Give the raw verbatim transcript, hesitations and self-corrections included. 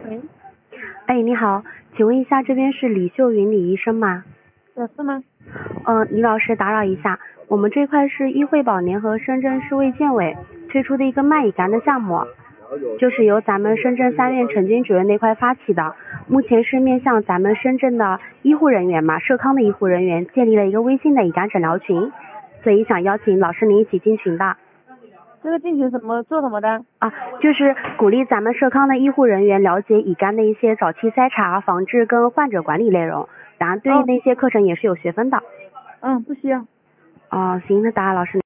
喂， 哎，你好，请问一下，这边是李秀云李医生吗？ 有事吗？ 嗯，李老师打扰一下，我们这块是医惠保联合深圳市卫健委推出的一个卖乙肝的项目，就是由咱们深圳三院陈军主任那块发起的，目前是面向咱们深圳的医护人员嘛，社康的医护人员建立了一个微信的乙肝诊疗群，所以想邀请老师您一起进群的。 这个进行什么做什么的？ 啊，就是鼓励咱们社康的医护人员了解乙肝的一些早期筛查、防治跟患者管理内容，然后对应那些课程也是有学分的。 嗯，不需要。 哦，行，那打扰老师。